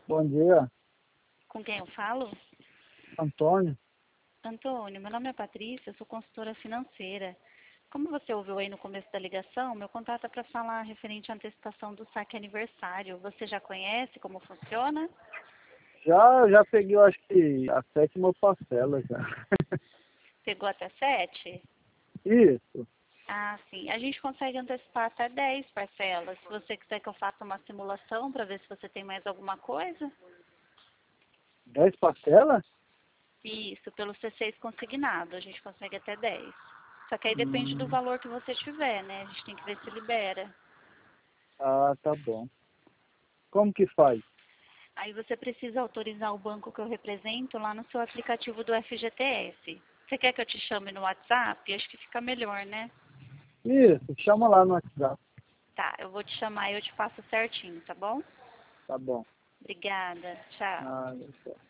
Bom dia, Com quem eu falo? Antônio. Antônio, meu nome é Patrícia, eu sou consultora financeira. Como você ouviu aí no começo da ligação, meu contato é para falar referente à antecipação do saque aniversário. Você já conhece como funciona? Já peguei, eu acho que a 7ª parcela já. Pegou até 7? Isso, Ah, sim. A gente consegue antecipar até 10 parcelas. Se você quiser que eu faça uma simulação para ver se você tem mais alguma coisa. 10 parcelas? Isso, pelo C6 consignado, a gente consegue até 10. Só que aí depende do Hum, valor que você tiver, né? A gente tem que ver se libera. tá bom. Como que faz? Aí você precisa autorizar o banco que eu represento lá no seu aplicativo do FGTS. Você quer que eu te chame no WhatsApp? Acho que fica melhor, né? Isso, chama lá no WhatsApp. Tá, eu vou te chamar e eu te passo certinho, tá bom? Tá bom. Obrigada, tchau. Ah,